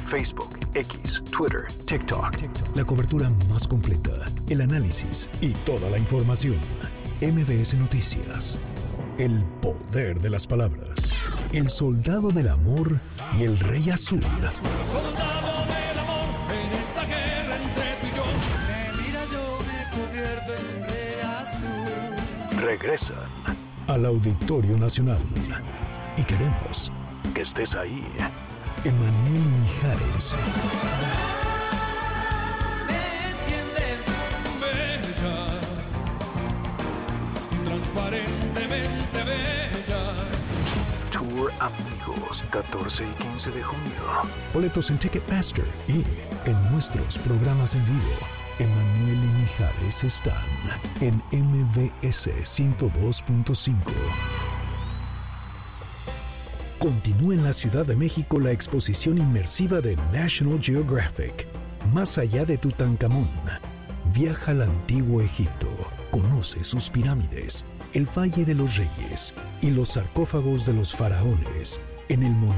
Facebook, X, Twitter, TikTok. La cobertura más completa, el análisis y toda la información. MBS Noticias. El poder de las palabras. El soldado del amor y el rey azul. Soldado del amor en esta guerra entre tú y yo. Me mira, yo me convierto en rey azul. Regresan Al Auditorio Nacional. Y queremos que estés ahí. Emanuel Mijares. Me entiendes, bella, transparentemente bella. Tour Amigos, 14 y 15 de junio. Boletos en Ticketmaster y en nuestros programas en vivo. Emanuel y Mijares están en MBS 102.5. Continúa en la Ciudad de México la exposición inmersiva de National Geographic. Más allá de Tutankamón. Viaja al antiguo Egipto. Conoce sus pirámides, el Valle de los Reyes y los sarcófagos de los faraones en el